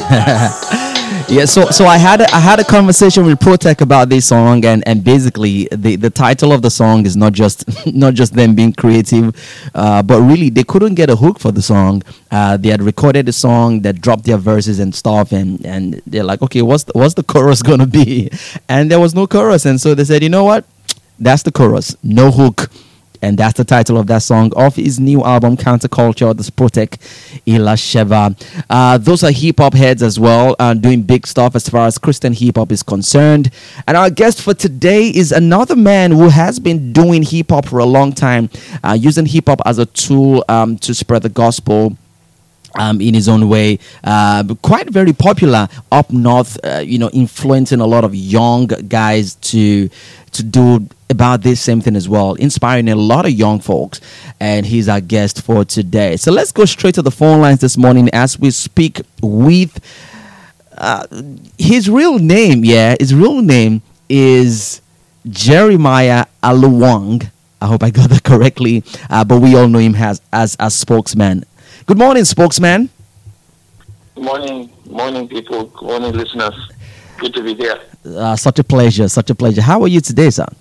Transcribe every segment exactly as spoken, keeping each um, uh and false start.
Yeah, so so I had a, I had a conversation with Protech about this song, and, and basically the, the title of the song is not just not just them being creative, uh, but really they couldn't get a hook for the song. Uh, they had recorded the song, that dropped their verses and stuff, and, and they're like, okay, what's the, what's the chorus gonna be? And there was no chorus, and so they said, you know what, that's the chorus, no hook. And that's the title of that song off his new album, Counterculture, the Protech Elasheva. Uh, those are hip hop heads as well, uh, doing big stuff as far as Christian hip hop is concerned. And our guest for today is another man who has been doing hip hop for a long time, uh, using hip hop as a tool um, to spread the gospel. Um, in his own way, uh, but quite very popular up north, uh, you know, influencing a lot of young guys to to do about this same thing as well, inspiring a lot of young folks. And he's our guest for today. So let's go straight to the phone lines this morning as we speak with uh, his real name. Yeah, his real name is Jeremiah Aluwang. I hope I got that correctly, uh, but we all know him as as a spokesman. Good morning, spokesman. Good morning, morning, people. Good morning, listeners. Good to be here. Uh, such a pleasure, such a pleasure. How are you today, sir?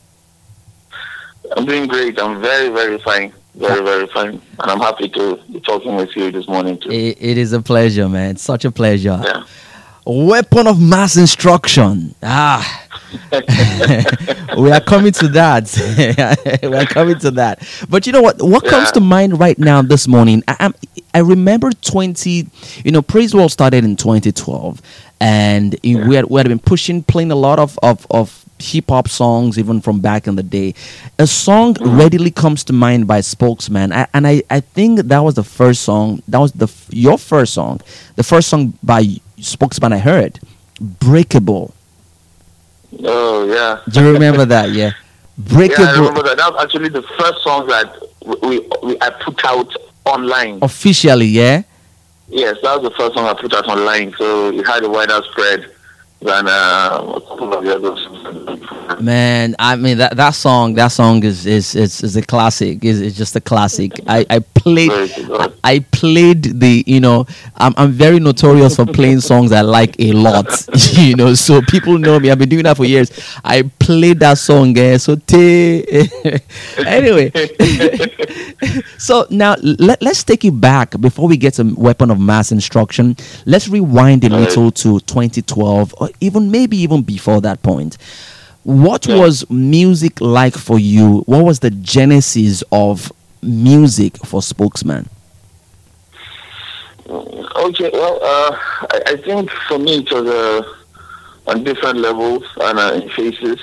I'm doing great. I'm very, very fine. Very, very fine. And I'm happy to be talking with you this morning, too. It, it is a pleasure, man. Such a pleasure. Yeah. Weapon of mass instruction. Ah. We are coming to that. We are coming to that. But you know what? What Yeah. comes to mind right now this morning? I, I'm, I remember twenty. You know, Praise World started in twenty twelve, and Yeah. we had we had been pushing, playing a lot of of, of hip hop songs even from back in the day. A song Mhm. readily comes to mind by Spokesman, I, and I I think that was the first song. That was the f- your first song, the first song by Spokesman I heard, Breakable. Oh, yeah. Do you remember that? Yeah. Yeah, Breakable. I remember that. That was actually the first song that we, we I put out online. Officially, yeah. Yes, that was the first song I put out online. So it had a wider spread than uh, a couple of the others. Man, I mean that, that song that song is is is, is a classic. Is it's just a classic. I, I played Very good. I, I played the you know I'm I'm very notorious for playing songs I like a lot. You know, so people know me. I've been doing that for years. I played that song, eh? So te anyway. So now let, let's take it back before we get to Weapon of Mass Instruction. Let's rewind a little to twenty twelve, or even maybe even before that point. What Yeah. was music like for you? What was the genesis of music for Spokesman? Okay, well, uh, I, I think for me it was uh, on different levels and uh, in phases.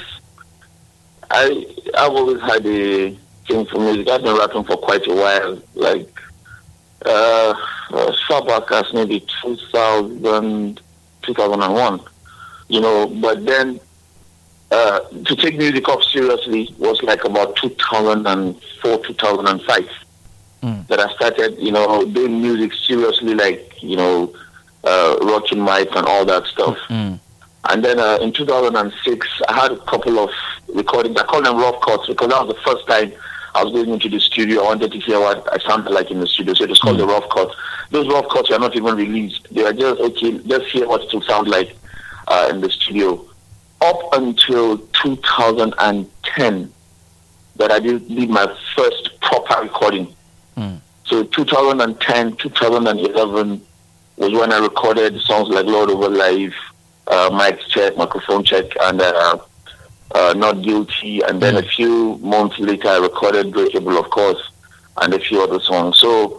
I I've always had a thing for music. I've been rapping for quite a while, like uh, as far back as maybe two thousand, two thousand one. You know, but then uh, to take music up seriously was like about two thousand four, two thousand five. Mm. That I started, you know, doing music seriously, like, you know, uh, rocking mic and all that stuff. Mm. And then uh, in two thousand six, I had a couple of recordings. I call them rough cuts because that was the first time I was going into the studio. I wanted to hear what I sounded like in the studio, so it was called Mm. the rough cuts. Those rough cuts were not even released. They were just, okay, let's hear what it will sound like uh, in the studio. Up until two thousand ten, that I did, did my first proper recording. Mm. So two thousand ten, two thousand eleven was when I recorded songs like Lord Over Life, uh, Mic Check, Microphone Check, and uh, uh, Not Guilty. And then Mm. a few months later, I recorded Breakable, of course, and a few other songs. So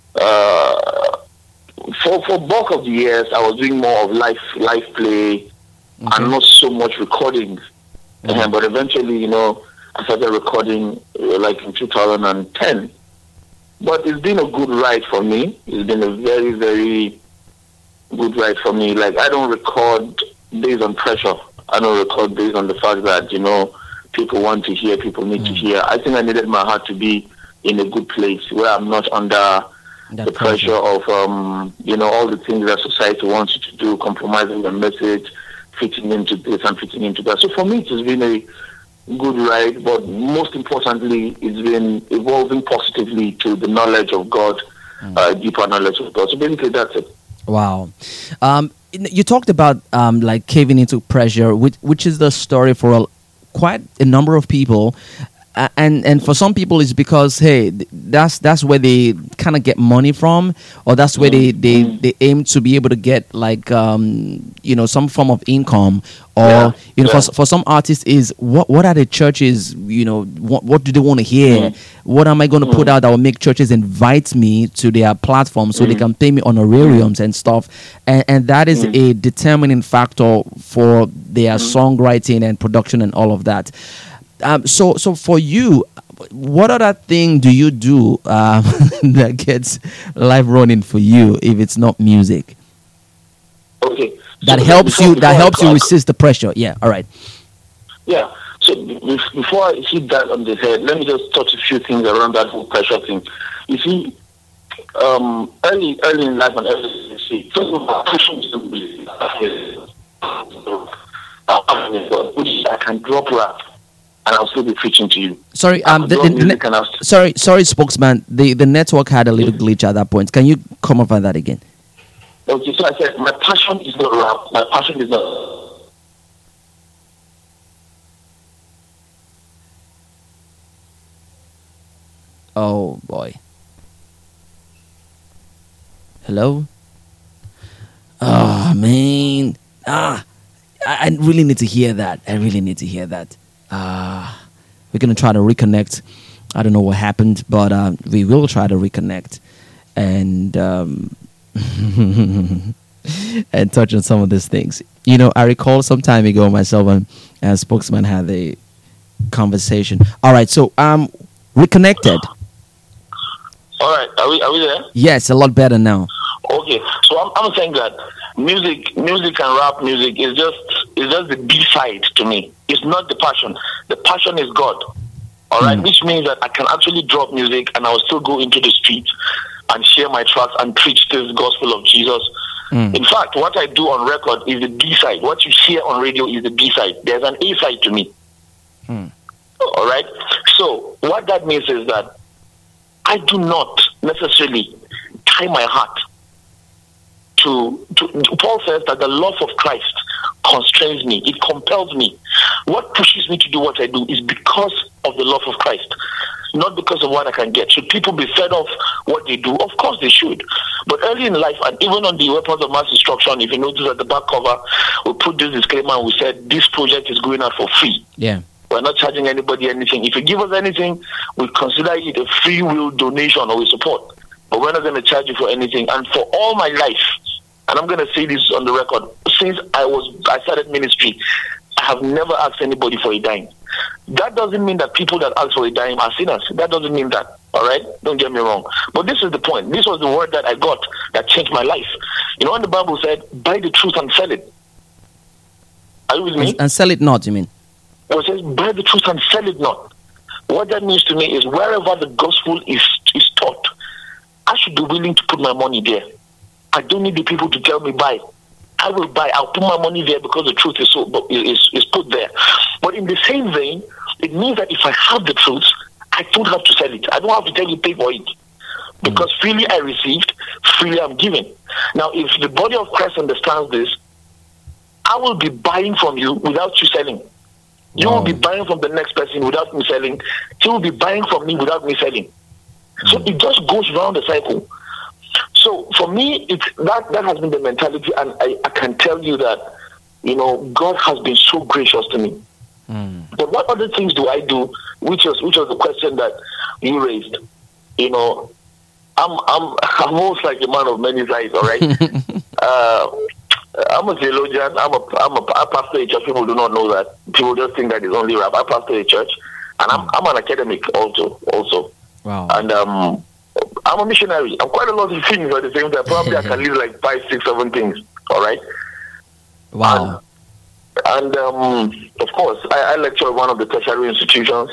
uh, for for bulk of the years, I was doing more of live live play and not so much recording. Mhm. Uh, but eventually, you know, I started recording uh, like in two thousand ten. But it's been a good ride for me. It's been a very, very good ride for me. Like, I don't record based on pressure. I don't record based on the fact that, you know, people want to hear, people need to hear. I think I needed my heart to be in a good place where I'm not under That the pressure of, um, you know, all the things that society wants you to do, compromising the message, fitting into this and fitting into that. So for me, it has been a good ride, but most importantly, it's been evolving positively to the knowledge of God, Mm. uh, deeper knowledge of God. So basically, that's it. Wow. Um, You talked about um, like caving into pressure, which which is the story for a, quite a number of people. Uh, and and for some people it's because hey th- that's that's where they kind of get money from, or that's where they, they, they aim to be able to get like um you know some form of income, or Yeah, you know yeah. for, for some artists is what what are the churches, you know what, what do they want to hear, what am I going to put out that will make churches invite me to their platform so they can pay me honorariums and stuff, and, and that is a determining factor for their songwriting and production and all of that. Um, so, so for you, what other thing do you do um, that gets life running for you if it's not music? Okay. That So helps before- you. That before I helps you talk- resist the pressure. Yeah. All right. Yeah. So be- before I hit that on the head, let me just touch a few things around that whole pressure thing. You see, um, early early in life and early in see, first of all, passion is not really- I can drop rap and I'll still be preaching to you. Sorry. I Um. could The, drop the, music the, and I'll st- sorry. Sorry, spokesman. The the network had a little glitch at that point. Can you come up on that again? Okay, so I said my passion is not rap. My passion is not. Oh boy. Hello. Oh man. Ah. I, I really need to hear that. I really need to hear that. Uh, we're going to try to reconnect. I don't know what happened, but uh, we will try to reconnect and um, and touch on some of these things. You know, I recall some time ago myself and uh, spokesman had a conversation. All right, so um, reconnected. All right, are we are we there? Yes, a lot better now. Okay, so I'm, I'm saying that music, music and rap music is just is just the B side to me. It's not the passion. The passion is God. All right, which means that I can actually drop music and I will still go into the streets and share my tracks and preach this gospel of Jesus. In fact, what I do on record is the B side. What you hear on radio is the B side. There's an A side to me. All right. So what that means is that I do not necessarily tie my heart to, to, Paul says that the love of Christ constrains me. It compels me. What pushes me to do what I do is because of the love of Christ, not because of what I can get. Should people be fed off what they do? Of course they should. But early in life, and even on the weapons of mass destruction, if you notice at the back cover, we put this disclaimer and we said this project is going out for free. Yeah. We're not charging anybody anything. If you give us anything, we consider it a free will donation or we support. But we're not going to charge you for anything. And for all my life, and I'm going to say this on the record, since I was I started ministry, I have never asked anybody for a dime. That doesn't mean that people that ask for a dime are sinners. That doesn't mean that. All right? Don't get me wrong. But this is the point. This was the word that I got that changed my life. You know, when the Bible said, buy the truth and sell it. Are you with me? And sell it not, you mean? Well, it says, buy the truth and sell it not. What that means to me is wherever the gospel is, is taught, I should be willing to put my money there. I don't need the people to tell me buy. I will buy. I'll put my money there because the truth is so is, is put there. But in the same vein, it means that if I have the truth, I don't have to sell it. I don't have to tell you pay for it. Because mm. freely I received, freely I'm given. Now, if the body of Christ understands this, I will be buying from you without you selling. You wow. will be buying from the next person without me selling. He will be buying from me without me selling. Mm. So it just goes round the cycle. So for me, it's that that has been the mentality, and I, I can tell you that, you know, God has been so gracious to me. Mm. But what other things do I do? Which was which was the question that you raised. You know, I'm I'm I'm almost like a man of many sides. All right, uh, I'm a theologian. I'm a I'm a I pastor a church. People do not know that. People just think that it's only rap. I pastor a church, and I'm I'm an academic also also. Wow. And um. I'm a missionary. I'm quite a lot of things at the same time. Probably I can leave like five, six, seven things. All right. Wow. And, and um, of course, I, I lecture at one of the tertiary institutions.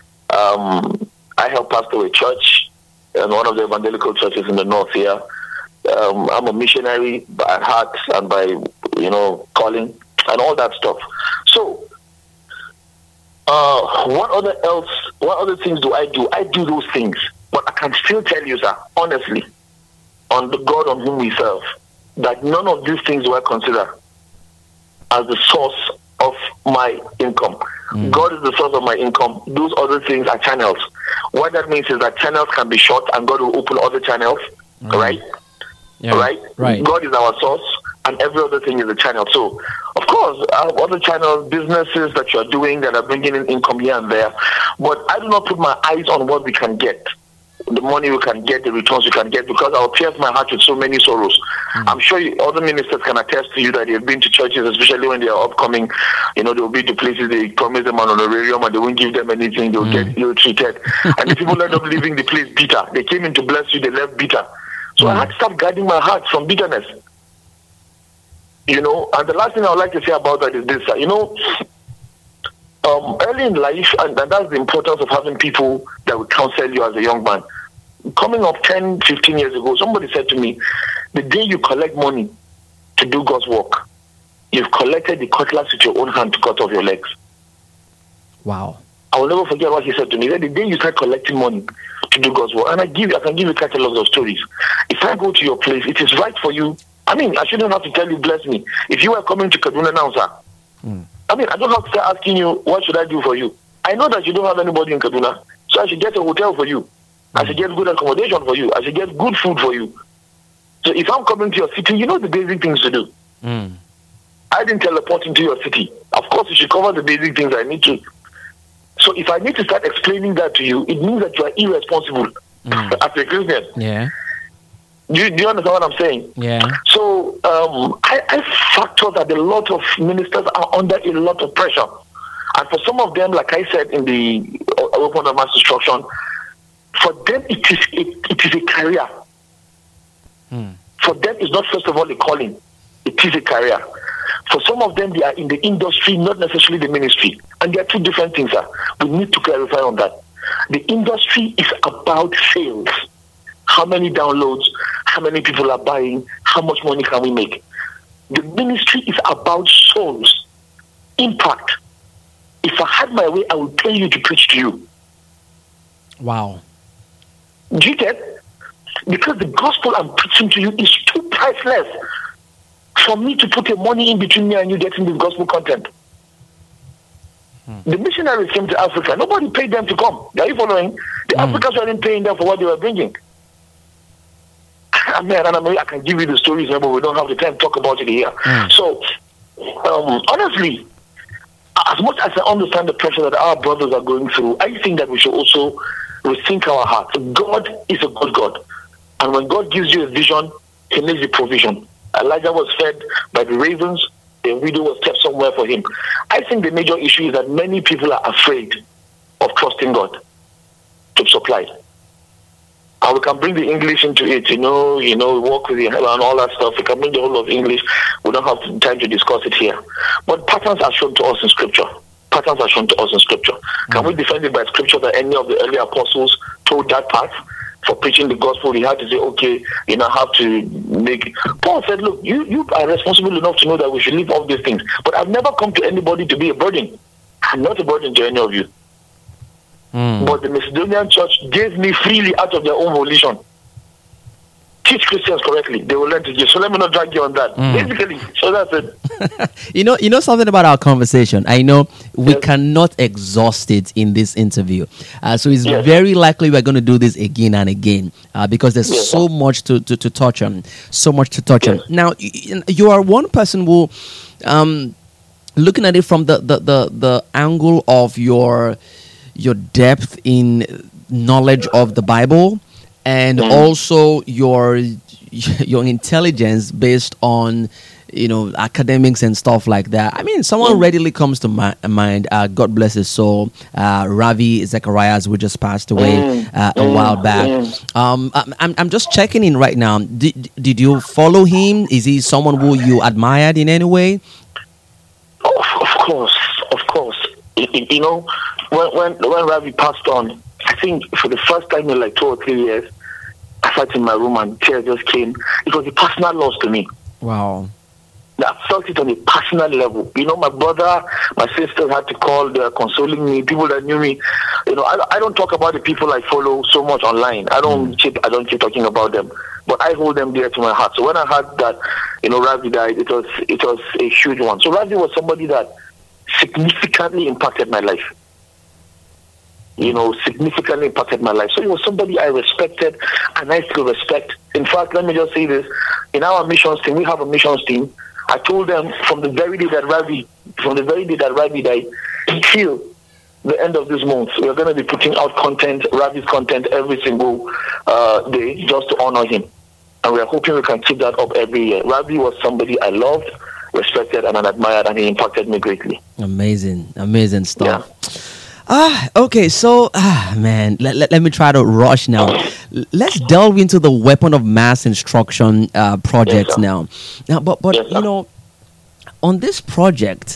Um, I help pastor a church in one of the evangelical churches in the north here. Um, I'm a missionary by heart and by, you know, calling and all that stuff. So, uh, what other else? What other things do I do? I do those things. But I can still tell you, sir, honestly, on the God on whom we serve, that none of these things were considered as the source of my income. Mm. God is the source of my income. Those other things are channels. What that means is that channels can be shut and God will open other channels, mm. right? Yeah. Right? Right. God is our source and every other thing is a channel. So, of course, I have other channels, businesses that you are doing that are bringing in income here and there. But I do not put my eyes on what we can get. The money we can get, the returns we can get, because I'll pierce my heart with so many sorrows. Mm. I'm sure you, other ministers can attest to you that they've been to churches, especially when they are upcoming. You know, they'll be to places they promise them an honorarium and they won't give them anything. They'll mm. get ill-treated. And the people end up leaving the place bitter. They came in to bless you, they left bitter. So mm. I had to stop guarding my heart from bitterness. You know, and the last thing I would like to say about that is this. You know, um, early in life, and, and that's the importance of having people that will counsel you as a young man. Coming up ten, fifteen years ago, somebody said to me, the day you collect money to do God's work, you've collected the cutlass with your own hand to cut off your legs. Wow. I will never forget what he said to me. He said, the day you start collecting money to do God's work, and I give, I can give you catalogs of stories. If I go to your place, it is right for you. I mean, I shouldn't have to tell you, bless me. If you were coming to Kaduna now, sir, mm. I mean, I don't have to start asking you, what should I do for you? I know that you don't have anybody in Kaduna, so I should get a hotel for you. I should get good accommodation for you. I should get good food for you. So if I'm coming to your city, you know the basic things to do. Mm. I didn't teleport into your city. Of course, you should cover the basic things I need to. So if I need to start explaining that to you, it means that you are irresponsible mm. as a Christian. Yeah. Do you, do you understand what I'm saying? Yeah. So um, I, I factor that a lot of ministers are under a lot of pressure. And for some of them, like I said in the open of mass instruction, for them it is it, it is a career. Hmm. For them it's not first of all a calling. It is a career. For some of them they are in the industry, not necessarily the ministry. And there are two different things, sir. We need to clarify on that. The industry is about sales. How many downloads, how many people are buying, how much money can we make? The ministry is about souls, impact. If I had my way, I would pay you to preach to you. Wow. Do you get? Because the gospel I'm preaching to you is too priceless for me to put the money in between me and you getting this gospel content. Hmm. The missionaries came to Africa. Nobody paid them to come. Are you following? The hmm. Africans weren't paying them for what they were bringing. I mean, and I, mean, I can give you the stories, but we don't have the time to talk about it here. Mm. So, um, honestly, as much as I understand the pressure that our brothers are going through, I think that we should also rethink our hearts. God is a good God. And when God gives you a vision, He makes the provision. Elijah was fed by the ravens. The widow was kept somewhere for him. I think the major issue is that many people are afraid of trusting God to supply. And we can bring the English into it, you know, you know, work with the and all that stuff. We can bring the whole of English. We don't have time to discuss it here. But patterns are shown to us in Scripture. Patterns are shown to us in Scripture. Mm-hmm. Can we defend it by Scripture that any of the early apostles told that path for preaching the gospel? He had to say, okay, you know, have to make... Paul said, look, you, you are responsible enough to know that we should leave all these things. But I've never come to anybody to be a burden. I'm not a burden to any of you. Mm. But the Macedonian church gave me freely out of their own volition. Teach Christians correctly, they will learn to give. So let me not drag you on that. Mm. Basically, so that's it. you know, you know something about our conversation. I know we yes. cannot exhaust it in this interview, uh, so it's yes. very likely we're going to do this again and again uh, because there's yes. so much to, to, to touch on, so much to touch yes. on. Now, you are one person who, um, looking at it from the the the, the angle of your your depth in knowledge of the Bible, and mm. also your your intelligence based on, you know, academics and stuff like that. I mean, someone mm. readily comes to my mind. Uh, God bless his soul. Uh, Ravi Zacharias, who just passed away mm. uh, a mm. while back. Mm. Um, I'm I'm just checking in right now. Did did you follow him? Is he someone who you admired in any way? Oh, of course, of course. You know, when when when Ravi passed on, I think for the first time in like two or three years, I sat in my room and tears just came. It was a personal loss to me. Wow. I felt it on a personal level. You know, my brother, my sisters had to call, they were consoling me. People that knew me, You know, I, I don't talk about the people I follow so much online. I don't mm. keep I don't keep talking about them, but I hold them dear to my heart. So when I heard that, you know, Ravi died, it was it was a huge one. So Ravi was somebody that significantly impacted my life. You know, significantly impacted my life. So he was somebody I respected, and I still respect. In fact, let me just say this: in our missions team, we have a missions team. I told them from the very day that Ravi, from the very day that Ravi died, till the end of this month, we are going to be putting out content, Ravi's content, every single uh, day, just to honor him. And we are hoping we can keep that up every year. Ravi was somebody I loved, respected, and admired, and he impacted me greatly. Amazing, amazing stuff. Yeah. Ah, okay, so, ah, man, let, let, let me try to rush now. Let's delve into the weapon of mass instruction uh, project yes, now. Now, but, but yes, you know, on this project,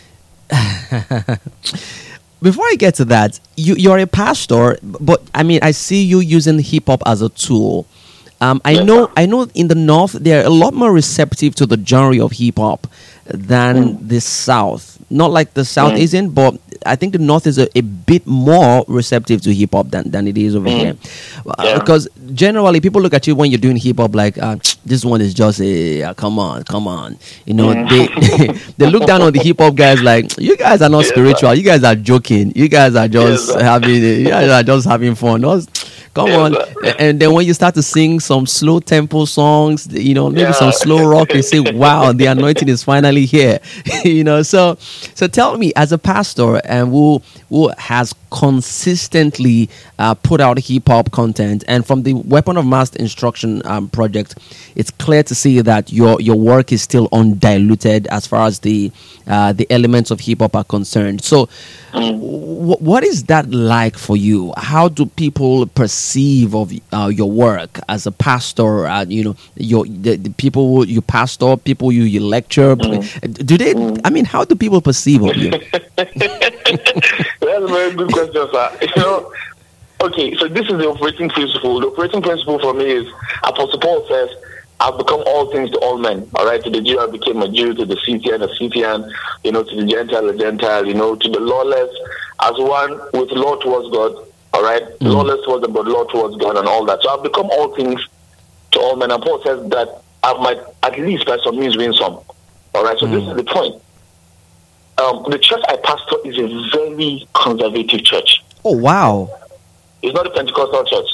before I get to that, you, you're a pastor, but, I mean, I see you using hip-hop as a tool. Um, I yes, know, I know in the North, they're a lot more receptive to the genre of hip-hop than mm. the South. Not like the South mm. isn't, but I think the North is a, a bit more receptive to hip hop than, than it is over mm. here. Uh, because generally, people look at you when you're doing hip hop like, uh, this one is just a uh, come on, come on. You know, mm. they they look down on the hip hop guys like, you guys are not yes, spiritual. You guys are joking. You guys are just yes, having, you guys are just having fun. Come yes, on. Sir. And then when you start to sing some slow tempo songs, you know, maybe yeah. some slow rock, you say, wow, the anointing is finally here. you know, so so tell me, as a pastor and who who has consistently uh, put out hip hop content, and from the Weapon of Mass Instruction um, project, it's clear to see that your your work is still undiluted as far as the uh, the elements of hip hop are concerned. So, mm. w- what is that like for you? How do people perceive of uh, your work as a pastor? Uh, you know, your the, the people who you pastor, people you you lecture. Mm. Do they? Mm. I mean, how do people perceive of you? That's a very good question, sir. You know, okay, so this is the operating principle. The operating principle for me is Apostle Paul says, I've become all things to all men. All right, to the Jew I became a Jew, to the Scythian a Scythian, you know, to the Gentile a Gentile, you know, to the lawless as one with law towards God. All right, mm. lawless towards them, but law towards God and all that. So I've become all things to all men. And Paul says that I might at least by some means win some. All right, so mm. this is the point. Um, the church I pastor is a very conservative church. Oh, wow. It's not a Pentecostal church.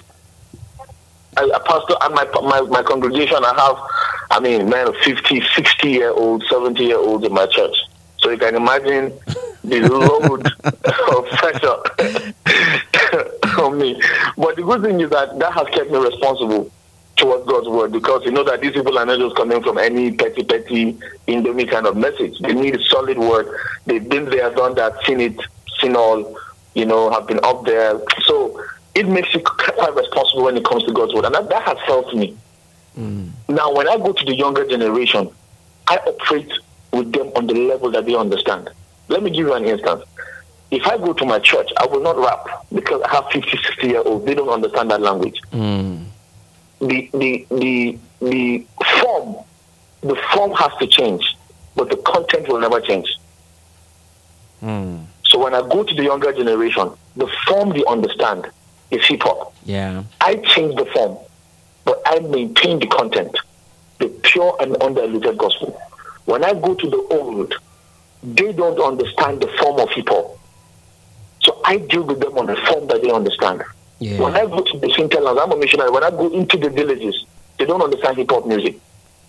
I, I pastor, and my, my, my congregation, I have, I mean, man, fifty, sixty-year-olds, seventy-year-olds in my church. So you can imagine the load of pressure on me. But the good thing is that that has kept me responsible towards God's word, because you know that these people are not just coming from any petty, petty, indomie kind of message. They need a solid word. They've been there, done that, seen it, seen all, you know, have been up there. So it makes you quite responsible when it comes to God's word. And that, that has helped me. Mm. Now, when I go to the younger generation, I operate with them on the level that they understand. Let me give you an instance. If I go to my church, I will not rap because I have fifty, sixty-year-olds. They don't understand that language. Mm. The, the the the form the form has to change, but the content will never change. Mm. So when I go to the younger generation, the form they understand is hip hop. Yeah. I change the form, but I maintain the content, the pure and undiluted gospel. When I go to the old, they don't understand the form of hip hop. So I deal with them on the form that they understand. Yeah. When I go to the hinterlands, I'm a missionary. When I go into the villages, they don't understand hip hop music.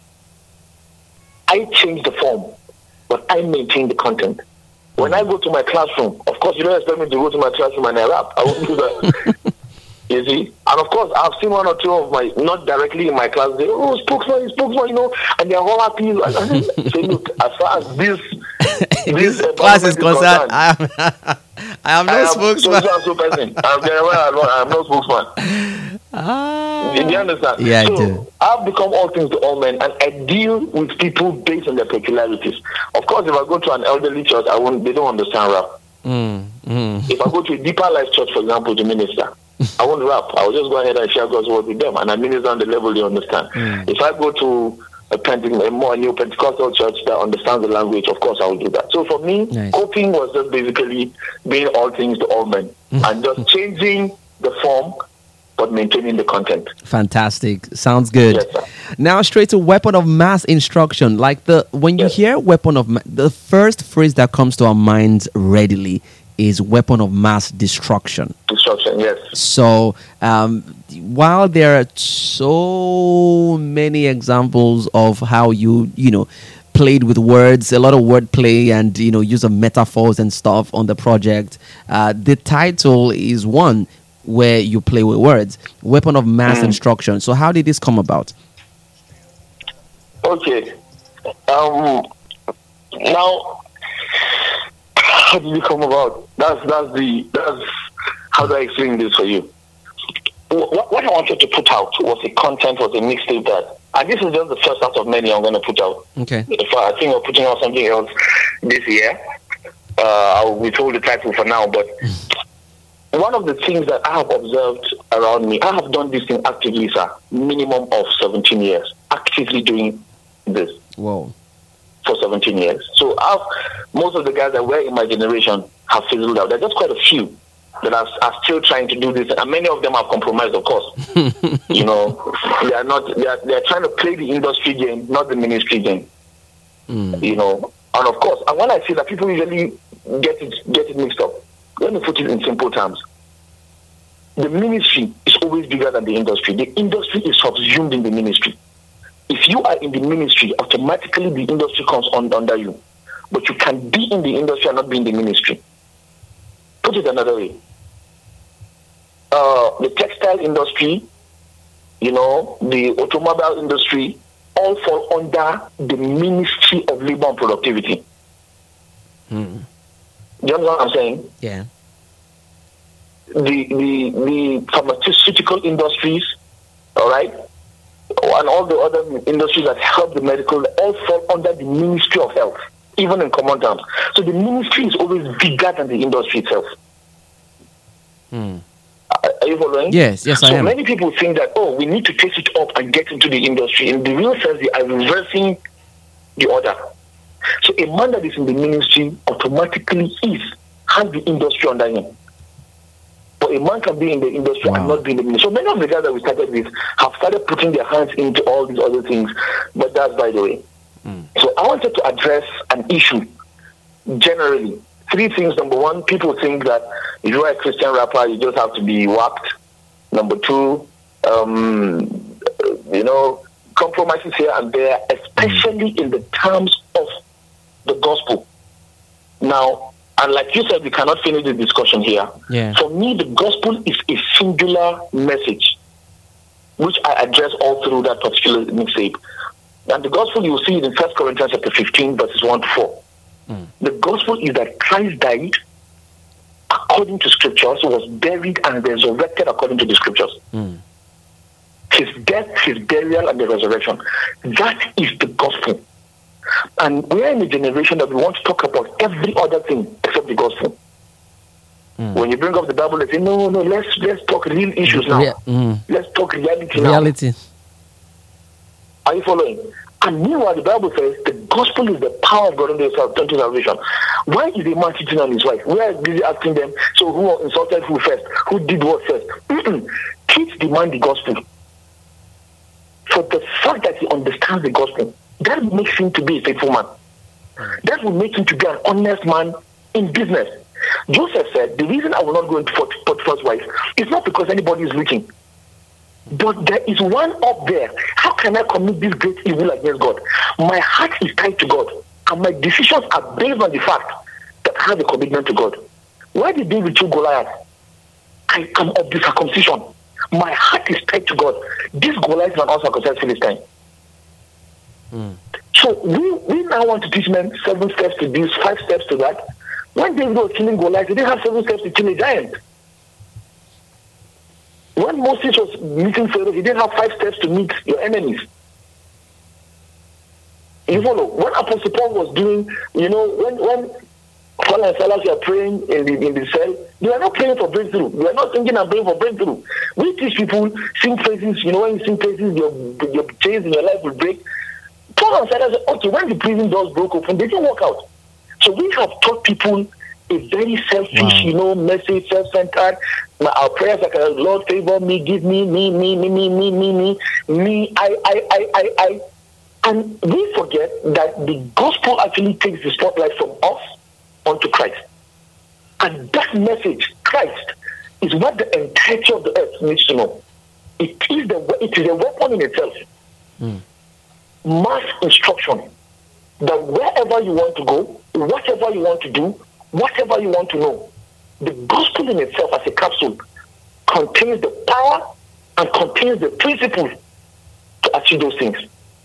I change the form, but I maintain the content. When I go to my classroom, of course, you don't expect me to go to my classroom and I rap. I won't do that. You see? And of course, I've seen one or two of my, not directly in my class, they, oh, spokesman, spokesman, you know, and they're all happy. I say, look, as far as this, this class is concerned, I am, I am no I am spokesman. So, so person. I'm, I'm no spokesman. Ah, do you understand? Yeah, so, I do. I've become all things to all men, and I deal with people based on their peculiarities. Of course, if I go to an elderly church, I won't, they don't understand rap. Mm, mm. If I go to a deeper life church, for example, to minister, I won't rap. I will just go ahead and share God's word with them, and I minister on the level they understand. Mm. If I go to a, Pente- a more new Pentecostal church that understands the language, of course I will do that. So for me, nice. Coping was just basically being all things to all men. and just changing the form but maintaining the content. Fantastic. Sounds good. Yes, sir. Now straight to weapon of mass instruction. Like the when you Yes. hear weapon of ma- the first phrase that comes to our minds readily is weapon of mass destruction. Destruction, yes. So um, while there are so many examples of how you you know played with words, a lot of wordplay, and you know use of metaphors and stuff on the project, uh, the title is one where you play with words, weapon of mass Mm. instruction. So how did this come about? Okay. Um. Now, how did it come about? That's that's the that's how do I explain this for you? What, what I wanted to put out was a content, was a mixtape that, and this is just the first out of many I'm going to put out. Okay. If I think of putting out something else this year, uh, I'll withhold the title for now. But one of the things that I have observed around me, I have done this thing actively, sir, minimum of seventeen years, actively doing this Whoa. for seventeen years. So I've, most of the guys that were in my generation have fizzled out. There are just quite a few that are, are still trying to do this, and many of them have compromised, of course. You know, they are not. They are, they are trying to play the industry game, not the ministry game. Mm. You know, and of course, and when I see that people usually get it get it mixed up, let me put it in simple terms. The ministry is always bigger than the industry. The industry is subsumed in the ministry. If you are in the ministry, automatically the industry comes on, under you. But you can be in the industry and not be in the ministry. Put it another way. Uh, the textile industry, you know, the automobile industry, all fall under the Ministry of Labor and Productivity. Mm. Do you understand what I'm saying? Yeah. The, the, the pharmaceutical industries, all right, and all the other industries that help the medical, all fall under the Ministry of Health, even in common terms. So the ministry is always bigger than the industry itself. Mm. Are are you following? Yes, yes, I so am. many people think that, oh, we need to take it up and get into the industry. In the real sense, they are reversing the order. So a man that is in the ministry automatically is, has the industry under him. But a man can be in the industry Wow. and not be in the ministry. So many of the guys that we started with have started putting their hands into all these other things. But that's by the way. Mm. So I wanted to address an issue generally. Three things. Number one, people think that if you are a Christian rapper, you just have to be whacked. Number two, um, you know, compromises here and there, especially in the terms of the gospel. Now, and like you said, we cannot finish the discussion here. Yeah. For me, the gospel is a singular message, which I address all through that particular mixtape. And the gospel, you will see it in First Corinthians chapter fifteen, verses one to four. Mm. The gospel is that Christ died according to scriptures, was buried and resurrected according to the scriptures. Mm. His death, his burial, and the resurrection. That is the gospel. And we are in a generation that we want to talk about every other thing except the gospel. Mm. When you bring up the Bible, they say, no, no, let's let's talk real issues now. Rea- mm. Let's talk reality now. Reality. Are you following? And meanwhile, the Bible says the gospel is the power of God unto salvation. Why is a man cheating on his wife? We are busy asking them, so who insulted who first? Who did what first? Mm-mm. Teach the man the gospel. For the fact that he understands the gospel, that makes him to be a faithful man. That will make him to be an honest man in business. Joseph said, the reason I will not go into Potiphar's wife is not because anybody is looking. But there is one up there. How can I commit this great evil against God? My heart is tied to God. And my decisions are based on the fact that I have a commitment to God. Why did David kill Goliath? I am of the circumcision. My heart is tied to God. This Goliath is an uncircumcised Philistine. Mm. So we, we now want to teach men seven steps to this, five steps to that. When David was killing Goliath, he didn't have seven steps to kill a giant. When Moses was meeting Pharaoh, he didn't have five steps to meet your enemies. You follow? When Apostle Paul was doing, you know, when when Paul and Silas were praying in the in the cell, they were not praying for breakthrough. They were not thinking and praying for breakthrough. We teach people sing praises. You know, when you sing praises, your your chains in your life will break. Paul and Silas said, okay, when the prison doors broke open, they didn't walk out. So we have taught people a very selfish, Wow. you know, message, self-centered. My, our prayers are, like, Lord, favor me, give me, me, me, me, me, me, me, me, me, I, I, I, I, I. And we forget that the gospel actually takes the spotlight from us onto Christ. And that message, Christ, is what the entirety of the earth needs to know. It is the it is a weapon in itself. Mm. Mass instruction. That wherever you want to go, whatever you want to do, whatever you want to know, the gospel in itself as a capsule contains the power and contains the principles to achieve those things.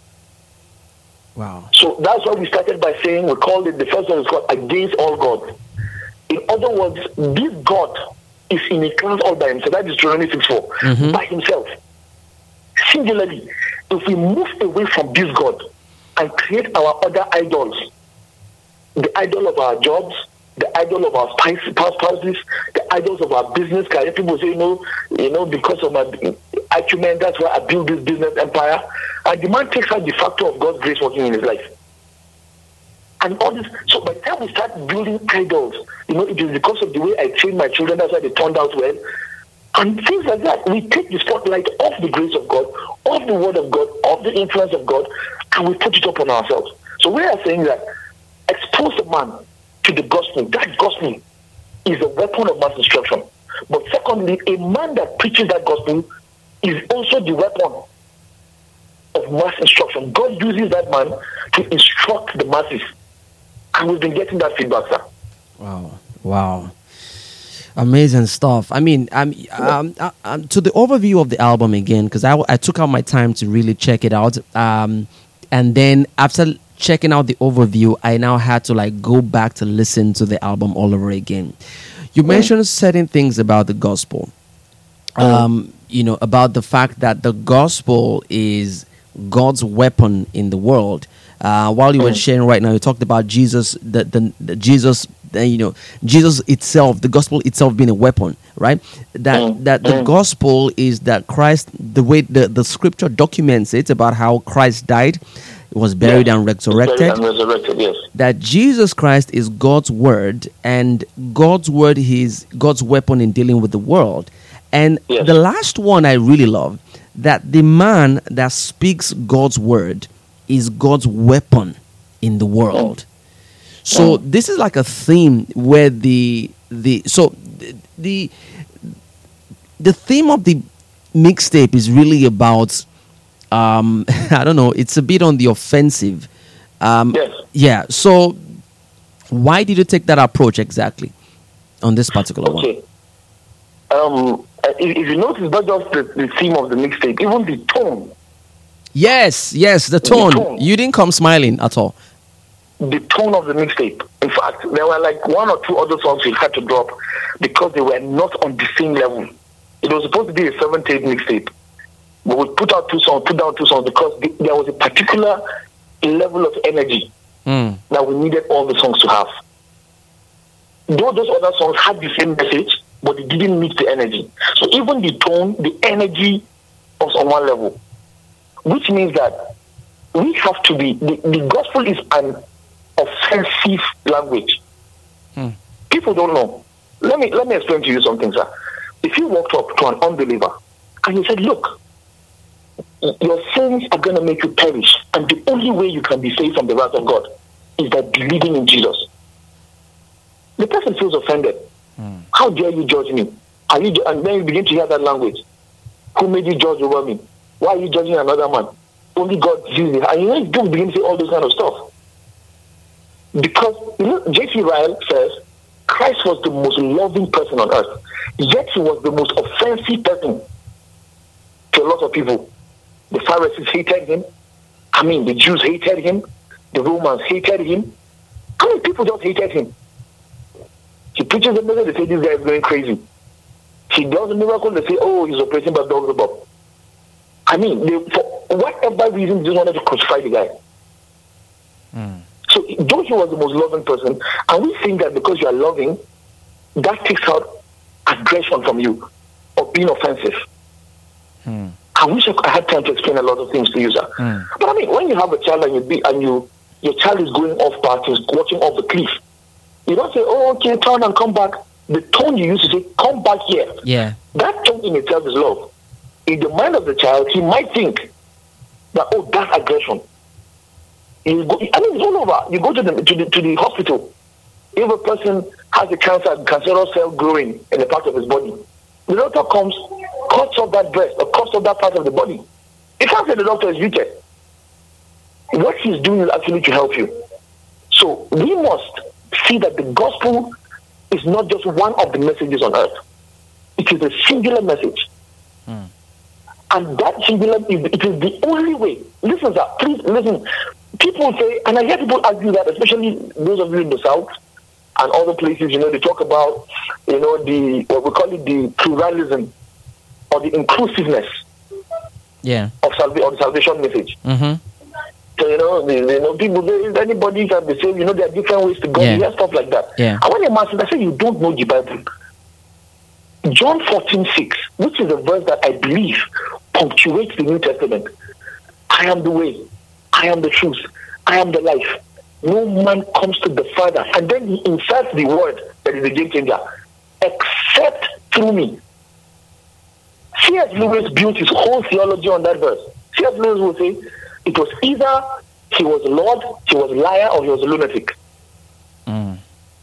Wow. So that's why we started by saying, we called it, the first one is called Against All Gods. In other words, this God is in a class all by himself. That is Deuteronomy six four. Mm-hmm. By himself. Singularly, if we move away from this God and create our other idols, the idol of our jobs, the idol of our spouses, the idols of our business career. People say, you know, you know, because of my acumen, that's why I built this business empire. And the man takes out the factor of God's grace working in his life. And all this, so by the time we start building idols, you know, it is because of the way I train my children, that's why they turned out well. And things like that, we take the spotlight off the grace of God, off the word of God, off the influence of God, and we put it up on ourselves. So we are saying that expose the man to the gospel. That gospel is a weapon of mass destruction. But secondly, a man that preaches that gospel is also the weapon of mass instruction. God uses that man to instruct the masses. And we've been getting that feedback, sir. Wow. Wow. Amazing stuff. I mean, um, um, uh, um, to the overview of the album again, because I, I took out my time to really check it out. Um, and then after checking out the overview, I now had to like go back to listen to the album all over again. You mentioned certain things about the gospel. Um, you know, about the fact that the gospel is God's weapon in the world. Uh, while you were sharing right now, you talked about Jesus, the, the, the Jesus, the, you know, Jesus itself, the gospel itself being a weapon, right? That that the gospel is that Christ, the way the, the scripture documents it about how Christ died, was buried Yes. and resurrected. Buried and resurrected, yes. That Jesus Christ is God's word, and God's word is God's weapon in dealing with the world. And Yes. the last one I really love, that the man that speaks God's word is God's weapon in the world. So this is like a theme where the the so the the theme of the mixtape is really about um I don't know, it's a bit on the offensive. Um Yes. yeah, so why did you take that approach exactly on this particular one? Okay. Um, if, if you notice, not just the, the theme of the mixtape, even the tone. Yes, yes, the tone. tone. You didn't come smiling at all. The tone of the mixtape. In fact, there were like one or two other songs we had to drop because they were not on the same level. It was supposed to be a seven-tape mixtape, but we put out two songs, put down two songs because the, there was a particular level of energy Mm. that we needed all the songs to have. Though those other songs had the same message, but they didn't meet the energy. So even the tone, the energy was on one level, which means that we have to be, the, the gospel is an offensive language. Hmm. People don't know. Let me let me explain to you something, sir. If you walked up to an unbeliever and you said, look, your sins are going to make you perish, and the only way you can be saved from the wrath of God is by believing in Jesus. The person feels offended. Hmm. How dare you judge me? Are you, and then you begin to hear that language. Who made you judge over me? Why are you judging another man? Only God sees it. And you know, don't begin to say all this kind of stuff. Because, you know, J C Ryle says, Christ was the most loving person on earth. Yet he was the most offensive person to a lot of people. The Pharisees hated him. I mean, the Jews hated him. The Romans hated him. How many people just hated him? He preaches the message, they say this guy is going crazy. He does a miracle, they say, oh, he's operating by Beelzebub. I mean, they, for whatever reason, they just wanted to crucify the guy. Mm. So, though he was the most loving person, and we think that because you are loving, that takes out aggression from you, or being offensive. Mm. I wish I had time to explain a lot of things to you, sir. Mm. But I mean, when you have a child and you be, and you your child is going off path, is watching off the cliff, You don't say, oh, okay, turn and come back. The tone you use to say, come back here. Yeah. That tone in itself is love. In the mind of the child, he might think that, oh, that's aggression. You go, I mean, it's all over. You go to the, to the, to the hospital. If a person has a cancer, cancerous cell growing in a part of his body, the doctor comes, cuts off that breast or cuts off that part of the body. You can't say the doctor is wicked. What he's doing is actually to help you. So we must see that the gospel is not just one of the messages on earth. It is a singular message. Hmm. And that singular, it is the only way. Listen, sir, please listen. People say, and I hear people argue that, especially those of you in the South and other places, you know, they talk about, you know, the, what we call it, the pluralism or the inclusiveness yeah. of, salva- of the salvation message. Mm-hmm. So, you know, the, you know, people, they, anybody can be saved, you know, there are different ways to go, Yeah. yeah, stuff like that. Yeah. And when a man says, I say, you don't know the Bible. John fourteen six, which is a verse that I believe punctuates the New Testament. I am the way, I am the truth, I am the life. No man comes to the Father. And then he inserts the word that is a game changer, except through me. C S. Lewis built his whole theology on that verse. C S. Lewis will say, it was either he was Lord, he was a liar, or he was a lunatic. Mm.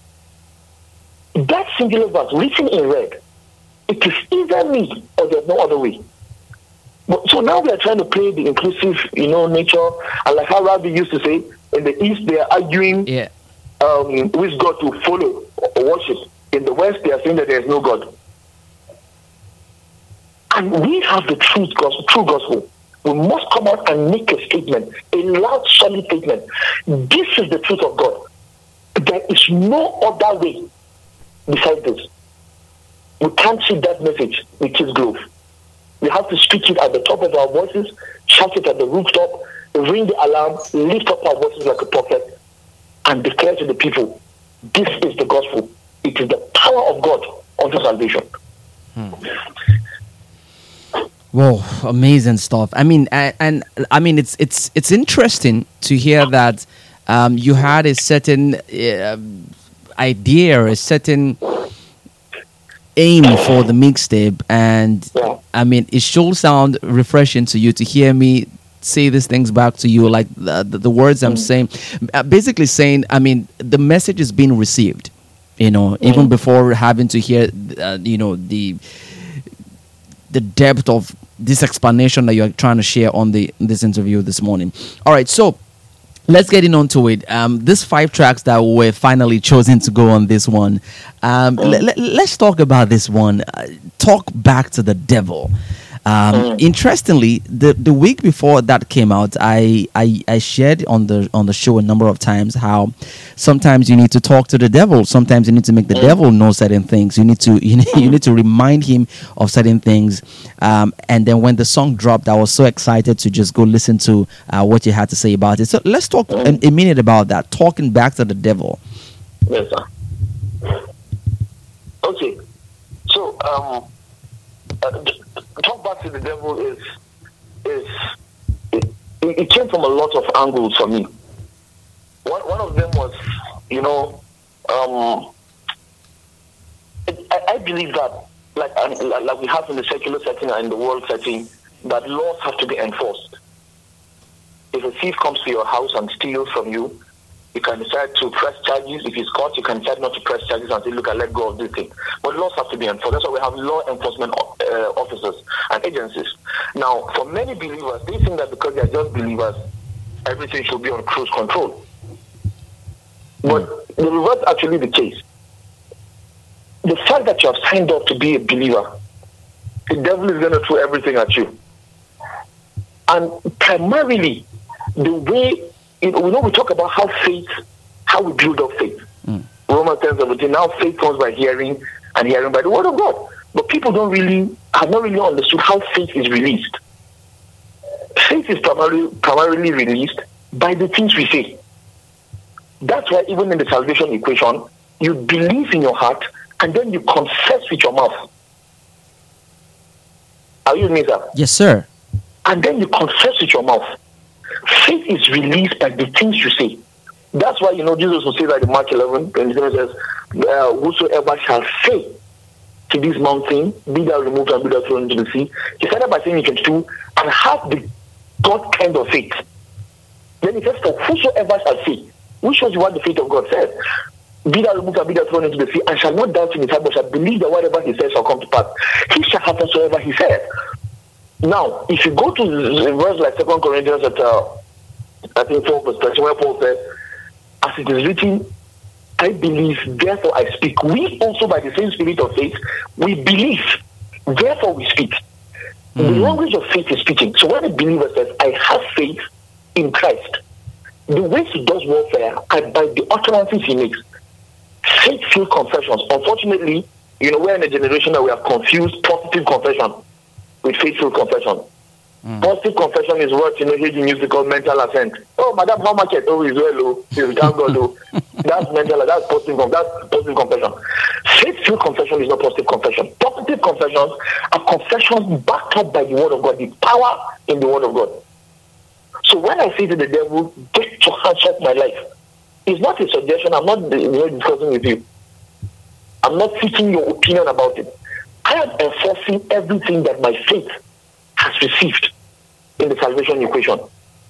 That singular verse, written in red, it is either me or there's no other way. But, so now we are trying to play the inclusive, you know, nature. And like how Rabbi used to say, in the East they are arguing Yeah. um, which God to follow or worship. In the West they are saying that there is no God. And we have the truth gospel, true gospel. We must come out and make a statement, a loud, solid statement. This is the truth of God. There is no other way besides this. We can't see that message with his glove. We have to speak it at the top of our voices, shout it at the rooftop, ring the alarm, lift up our voices like a prophet, and declare to the people, this is the gospel. It is the power of God unto salvation. Hmm. Whoa, amazing stuff. I mean, and, and I mean, it's it's it's interesting to hear that um, you had a certain uh, idea, a certain aim for the mixtape, and Yeah. I mean, it should sound refreshing to you to hear me say these things back to you, like the, the, the words I'm saying, uh, basically saying, I mean, the message is being received, you know, even before having to hear, uh, you know, the the depth of this explanation that you're trying to share on the this interview this morning. All right, so let's get in onto it. Um, these five tracks that were finally chosen to go on this one. Um, l- l- let's talk about this one. Uh, talk back to the devil. Um, Mm. Interestingly, the, the week before that came out, I, I I shared on the on the show a number of times how sometimes you need to talk to the devil. Sometimes you need to make the devil know certain things. You need to you need, you need to remind him of certain things. Um, and then when the song dropped, I was so excited to just go listen to uh, what you had to say about it. So let's talk a, a minute about that. Talking back to the devil. Yes, sir. Okay. So, um, uh, talk back to the devil is is it, it came from a lot of angles for me. One one of them was, you know, um, it, I, I believe that like um, like we have in the secular setting and in the world setting, that laws have to be enforced. If a thief comes to your house and steals from you, you can decide to press charges. If he's caught, you can decide not to press charges and say, look, I let go of this thing. But laws have to be enforced. That's why we have law enforcement uh, officers and agencies. Now, for many believers, they think that because they are just believers, everything should be on cruise control. But the reverse is actually the case. The fact that you have signed up to be a believer, the devil is going to throw everything at you. And primarily, the way, you know, we know we talk about how faith, how we build up faith. Mm. Romans ten seventeen, now faith comes by hearing, and hearing by the word of God. But people don't really, have not really understood how faith is released. Faith is primarily, primarily released by the things we say. That's why even in the salvation equation, you believe in your heart, and then you confess with your mouth. Are you with me, sir? Yes, sir. And then you confess with your mouth. Faith is released by the things you say. That's why, you know, Jesus will say that in Mark eleven, twenty-seven says, uh, whosoever shall say to this mountain, be thou removed and be thou thrown into the sea. He started by saying in twenty-two, and have the God kind of faith. Then he says, for whosoever shall say, which shows you what the faith of God says. Be thou removed and be thou thrown into the sea, and shall not doubt in his heart, but shall believe that whatever he says shall come to pass. He shall have whatsoever he says. Now, if you go to a verse like Second Corinthians, at, uh, I think four verse thirty, where Paul says, as it is written, I believe, therefore I speak. We also, by the same spirit of faith, we believe, therefore we speak. Mm. The language of faith is speaking. So when a believer says, I have faith in Christ, the way he does warfare are by the utterances he makes. Faith-filled confessions. Unfortunately, you know, we're in a generation that we have confused positive confession with faith-filled confession. Mm. Positive confession is what, you know, here you use to call mental assent. Oh, madam, how much? Oh, is well, oh, is thank God, oh. That's mental, that's positive, that's positive confession. Faith-filled confession is not positive confession. Positive confessions are confessions backed up by the word of God, the power in the word of God. So when I say to the devil, get your hands off my life, it's not a suggestion. I'm not, you know, discussing with you. I'm not seeking your opinion about it. I am enforcing everything that my faith has received in the salvation equation.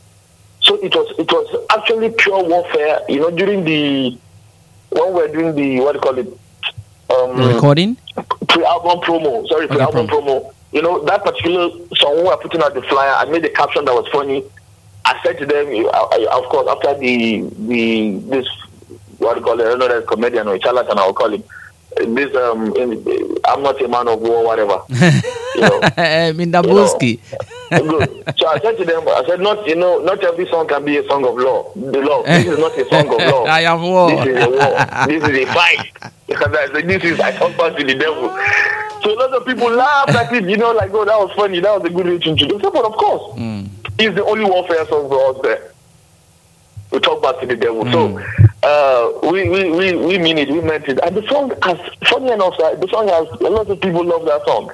So it was it was actually pure warfare, you know, during the, when we were doing the, what do you call it? Um, the recording? Pre-album promo. Sorry, okay, pre-album promo. promo. You know, that particular song, when we were putting out the flyer, I made a caption that was funny. I said to them, of course, after the, the this, what do you call it? I don't know, that comedian or charlatan, I'll call him. This, um, I'm not a man of war, whatever. You know, Mindabuski. You know, good. So I said to them, I said, not, you know, not every song can be a song of law. The law. This is not a song of law. I am war. This is a war. This is a fight. Because I said, this is, I talk back to the devil. So a lot of people laugh at it, you know, like, oh, that was funny. That was a good way to introduce it. But of course, mm. it's the only warfare song for us there. We talk back to the devil. Mm. So, uh, we, we, we, we mean it, we meant it. And the song has, funny enough, the song has, a lot of people love that song.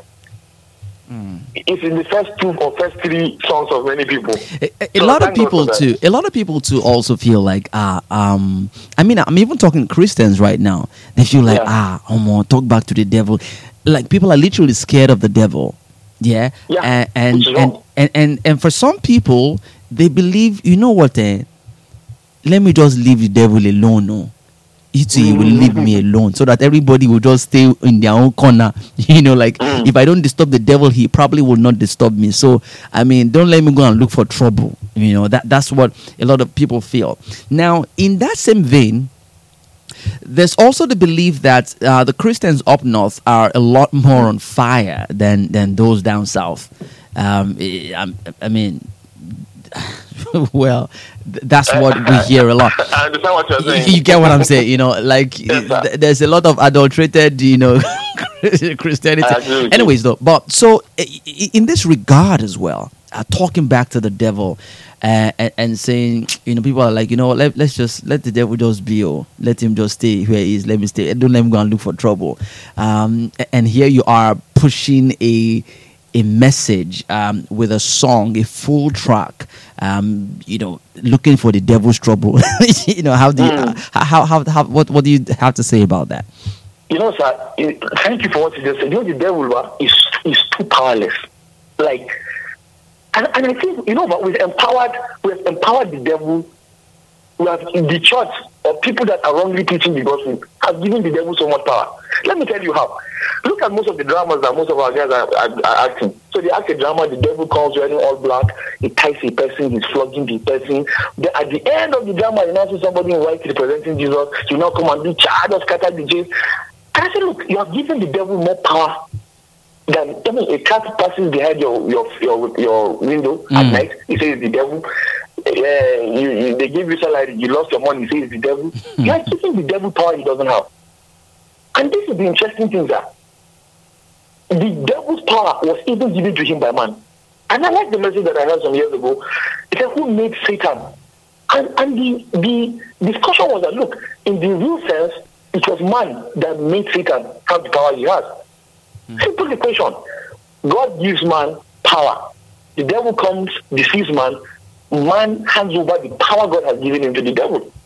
Mm. It's in the first two or first three songs of many people. A, a, a so lot of people too. A lot of people too also feel like ah uh, um. I mean, I'm even talking to Christians right now. They feel like yeah. ah, I'm gonna talk back to the devil. Like people are literally scared of the devil. Yeah. Yeah. And and and, and and and for some people, they believe, you know what? Eh, let me just leave the devil alone. No. You two will leave me alone, so that everybody will just stay in their own corner. You know, like if I don't disturb the devil, he probably will not disturb me. So I mean, don't let me go and look for trouble. You know, that that's what a lot of people feel. Now, in that same vein, there's also the belief that uh, the Christians up north are a lot more on fire than than those down south. Um, I, I mean. Well, th- that's what we hear a lot. I understand what you're saying. You get what I'm saying, you know, like yes, th- there's a lot of adulterated, you know, Christianity. Anyways, though, but so in this regard as well, uh, talking back to the devil uh, and, and saying, you know, people are like, you know, let, let's just let the devil just be, oh, let him just stay where he is. Let me stay. Don't let him go and look for trouble. Um, and here you are pushing a a message um, with a song, a full track, um, you know, looking for the devil's trouble. You know, how do you, mm. how, how, how, what, what do you have to say about that? You know, sir, it, thank you for what you just said. You know, the devil uh, is, is too powerless. Like, and, and I think, you know, but we've empowered, we've empowered the devil. We have in the church, or people that are wrongly teaching the gospel, have given the devil so much power. Let me tell you how. Look at most of the dramas that most of our guys are, are, are acting. So they act a drama, the devil comes wearing all black, he ties a person, he's flogging the person. Then at the end of the drama, you now see somebody in white representing Jesus, you now come and do charge or scatter the jail. And I said, look, you have given the devil more power than, I mean, a cat passes behind your your your, your window mm. at night, he says the devil. Yeah, you, you, they give you salary, you lost your money, you say it's the devil. You are giving the devil power he doesn't have. And this is the interesting thing that the devil's power was even given to him by man. And I like the message that I heard some years ago. It said, who made Satan? And, and the, the discussion was that, look, in the real sense, it was man that made Satan have the power he has. Mm. Simple equation. God gives man power. The devil comes, deceives man. Man hands over the power God has given him to the devil.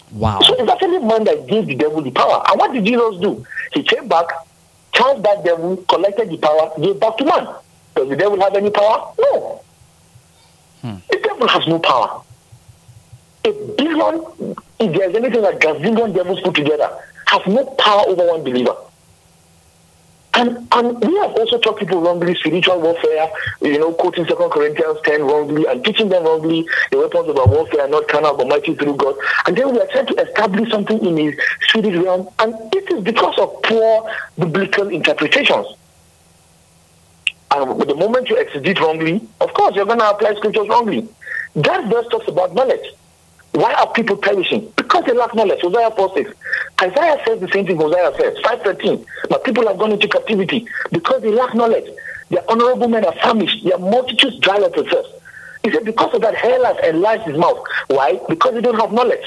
Wow. So it's actually man that gave the devil the power. And what did Jesus do? He came back, charged that devil, collected the power, gave back to man. Does the devil have any power? No. Hmm. The devil has no power. A billion, if there's anything like gazillion devils put together, have no power over one believer. And and we have also taught people wrongly spiritual warfare, you know, quoting Second Corinthians ten wrongly and teaching them wrongly the weapons of our warfare are not carnal but mighty through God. And then we are trying to establish something in the spirit realm, and it is because of poor biblical interpretations. And the moment you exegete wrongly, of course, you're going to apply scriptures wrongly. That verse talks about knowledge. Why are people perishing? Because they lack knowledge. Hosea four six. Isaiah says the same thing Hosea says. five thirteen. But people have gone into captivity because they lack knowledge. Their honorable men are famished. Their multitudes dry up with thirst. He said because of that, hell has enlarged his mouth. Why? Because they don't have knowledge.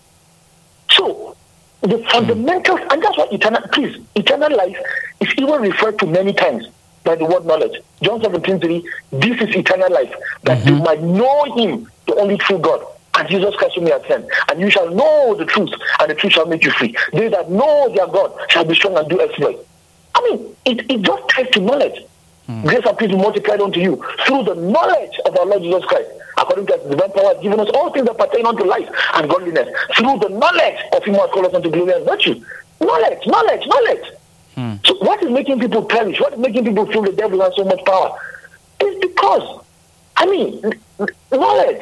So, the fundamentals, and that's what eternal, please, eternal life is even referred to many times by the word knowledge. John seventeen three, this is eternal life, that mm-hmm. you might know him, the only true God. And Jesus Christ whom he has sent. And you shall know the truth, and the truth shall make you free. They that know their God shall be strong and do exploit. I mean, it, it just ties to knowledge. Mm. Grace and peace be multiplied unto you through the knowledge of our Lord Jesus Christ. According to his divine power, has given us all things that pertain unto life and godliness. Through the knowledge of him who has called us unto glory and virtue. Knowledge, knowledge, knowledge. Mm. So what is making people perish? What is making people feel the devil has so much power? It's because, I mean, knowledge.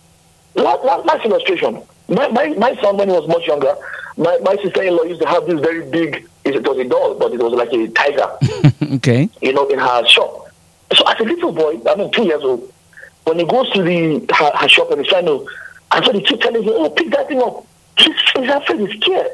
Last illustration. My, my my son, when he was much younger, my, my sister-in-law used to have this very big, it was a doll, but it was like a tiger. Okay. You know, in her shop. So as a little boy, I mean, two years old, when he goes to the her, her shop and he's trying to, and so they keep telling him, oh, pick that thing up. He's, he's afraid, he's scared.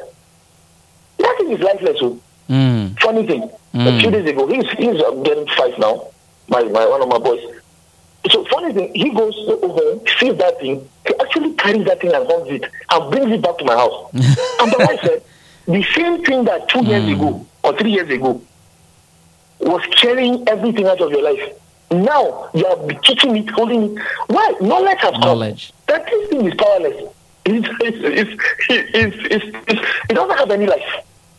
That thing is lifeless. So. Mm. Funny thing. Mm. A few days ago, he's, he's uh, getting five now, my, my one of my boys. So funny thing, he goes home, sees that thing, he actually carries that thing and holds it and brings it back to my house. And the wife said, the same thing that two years mm. ago or three years ago was carrying everything out of your life. Now you are teaching it, holding it. Why? Knowledge has Knowledge. come. That this thing is powerless. It's, it's, it's, it's, it's, it's, it doesn't have any life.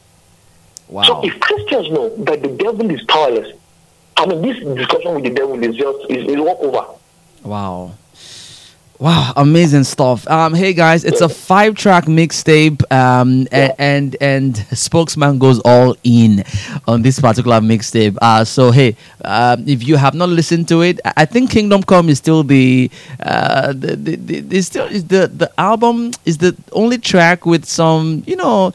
Wow. So if Christians know that the devil is powerless, I mean, this discussion with the devil is just is, is walk over. Wow. Wow, amazing stuff. Um, hey guys, it's yeah. a five-track mixtape, um, yeah. and, and and Spokesman goes all in on this particular mixtape. Uh, so hey, um, if you have not listened to it, I think Kingdom Come is still the uh, the, the, the, the still is the the album is the only track with some, you know,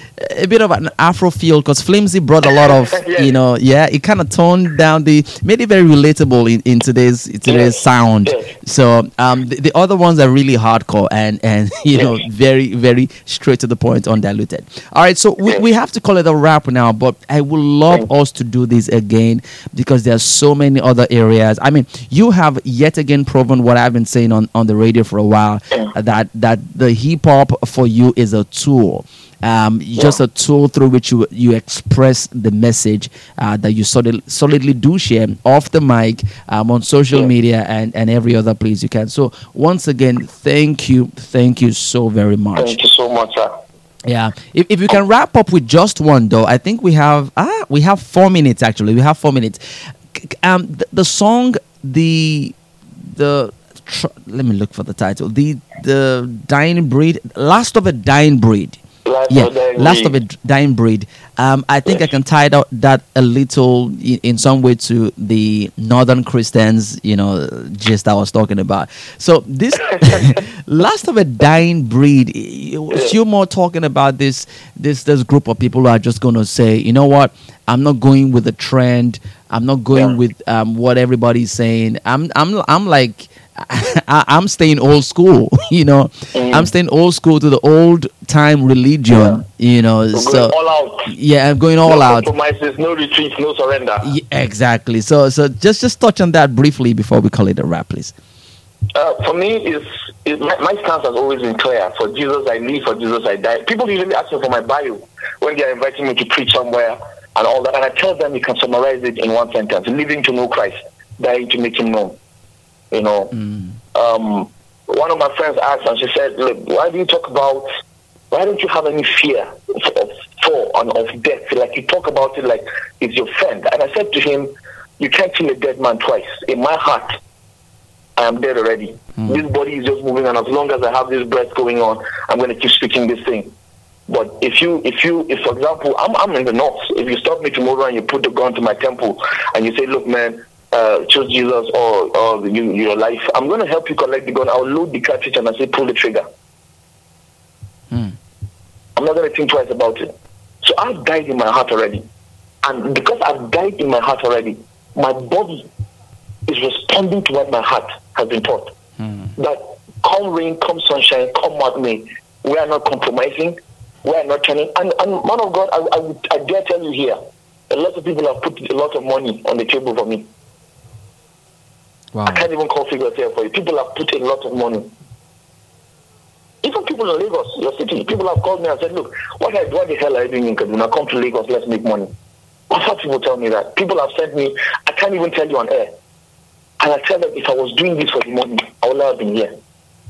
a bit of an Afro feel, because Flimsy brought a lot of, yeah. you know, yeah, it kind of toned down the, made it very relatable in, in today's in today's yeah. sound. Yeah. So um, the, the other ones are really hardcore and, and you yeah. know, very, very straight to the point, undiluted. All right, so we, we have to call it a wrap now, but I would love us to do this again because there are so many other areas. I mean, you have yet again proven what I've been saying on, on the radio for a while, yeah. that, that the hip-hop for you is a tool. Um, yeah. Just a tool through which you you express the message uh, that you solid, solidly do share off the mic, um, on social yeah. media and, and every other place you can. So once again, thank you, thank you so very much. Thank you so much, sir. Yeah, if if you can wrap up with just one though, I think we have ah we have four minutes actually. We have four minutes. Um, the, the song, the the. Tr- let me look for the title. The the dying breed, last of a dying breed. Last yeah, of last breed. of a dying breed. Um, I think yes. I can tie that, that a little in, in some way to the Northern Christians, you know, gist I was talking about. So this last of a dying breed, yes. you're more talking about this this this group of people who are just going to say, you know what, I'm not going with the trend. I'm not going yeah. with um, what everybody's saying. I'm I'm I'm like. I, I'm staying old school, you know. Mm. I'm staying old school to the old time religion, yeah. you know. We're so all out. Yeah, I'm going all no out. No compromises, no retreats, no surrender. Yeah, exactly. So, so just just touch on that briefly before we call it a wrap, please. Uh, for me, is my, my stance has always been clear. For Jesus I live, for Jesus I die. People usually ask me for my bio when they are inviting me to preach somewhere and all that, and I tell them you can summarize it in one sentence: living to know Christ, dying to make Him known. You know, mm. um, one of my friends asked, and she said, "Look, why do you talk about Why don't you have any fear of fall and of death? Like you talk about it like it's your friend. And I said to him, you can't kill a dead man twice. In my heart, I am dead already. Mm. This body is just moving, and as long as I have this breath going on, I'm going to keep speaking this thing. But if you, if you, if for example, I'm, I'm in the north. If you stop me tomorrow and you put the gun to my temple and you say, look, man, uh, choose Jesus or, or you, your life, I'm going to help you collect the gun. I'll load the cartridge and I say, pull the trigger. Mm. I'm not going to think twice about it. So I've died in my heart already. And because I've died in my heart already, my body is responding to what my heart has been taught. Mm. That come rain, come sunshine, come what may, we are not compromising, we are not turning. And, and man of God, I, I, would, I dare tell you here, a lot of people have put a lot of money on the table for me. Wow. I can't even call figures here for you. People have put a lot of money. Even people in Lagos, your city, people have called me and said, look, what, I, what the hell are you doing in Kaduna? Come to Lagos, let's make money. I've had people tell me that. People have sent me, I can't even tell you on air. And I tell them, if I was doing this for the money, I would not have been here.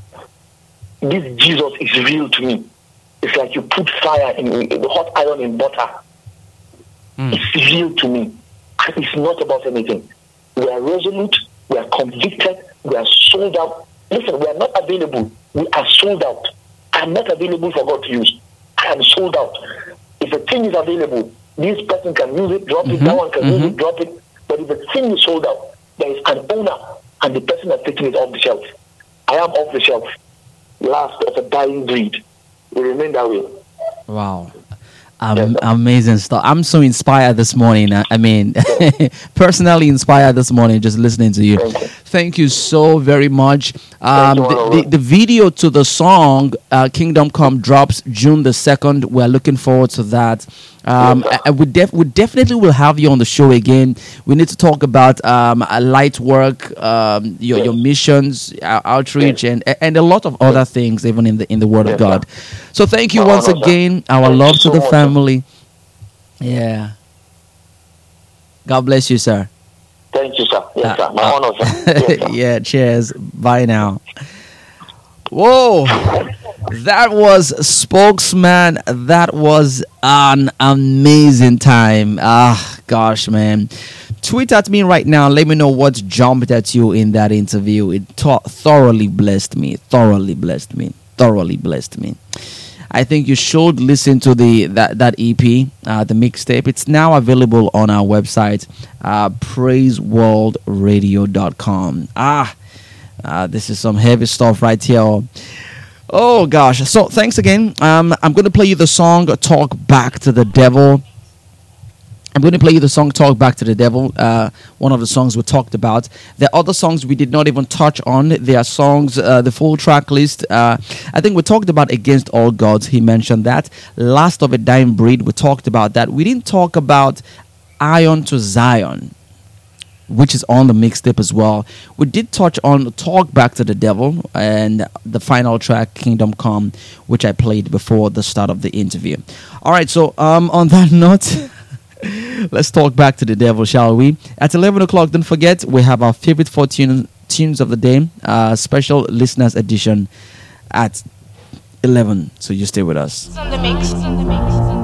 This Jesus is real to me. It's like you put fire in, in the hot iron in butter. Mm. It's real to me. And it's not about anything. We are resolute, we are convicted, we are sold out. Listen, we are not available. We are sold out. I am not available for God to use. I am sold out. If a thing is available, this person can use it, drop mm-hmm. it, that one can mm-hmm. use it, drop it. But if a thing is sold out, there is an owner, and the person has taken it off the shelf. I am off the shelf. Last of a dying breed. We remain that way. Wow. Um, amazing stuff. I'm so inspired this morning. I, I mean, personally inspired this morning just listening to you. Thank you, Thank you so very much. Um, you, the, the, the video to the song uh, Kingdom Come drops June the second. We're looking forward to that. Um, Yes, I, I would def- we definitely will have you on the show again. We need to talk about um, a light work, um, your Yes. your missions, uh, outreach, Yes. and and a lot of other things, even in the in the Word Yes, of God. So thank you My once honor, sir. again. Our Thank love you to so the much, sir. family. Yeah. God bless you, sir. Thank you, sir. Yes, Uh, sir. My uh, honor, sir. Yes, sir. yeah, cheers. Bye now. Whoa. That was Spokesman. That was an amazing time. Ah, gosh, man. Tweet at me right now. Let me know what jumped at you in that interview. It th- thoroughly blessed me. Thoroughly blessed me. Thoroughly blessed me. I think you should listen to the that, that E P, uh, the mixtape. It's now available on our website, uh, praise world radio dot com. Ah, uh, this is some heavy stuff right here. Oh, gosh. So, thanks again. Um, I'm going to play you the song Talk Back to the Devil. I'm going to play you the song Talk Back to the Devil, uh, one of the songs we talked about. There are other songs we did not even touch on. There are songs, uh, the full track list. Uh, I think we talked about Against All Gods. He mentioned that. Last of a Dying Breed, we talked about that. We didn't talk about Iron to Zion, which is on the mixtape as well. We did touch on Talk Back to the Devil and the final track, Kingdom Come, which I played before the start of the interview. All right, so um, on that note... let's talk back to the devil, shall we? At eleven o'clock, don't forget, we have our favorite four tune, tunes of the day, uh, special listeners edition at eleven. So you stay with us. It's on the mix. It's on the mix.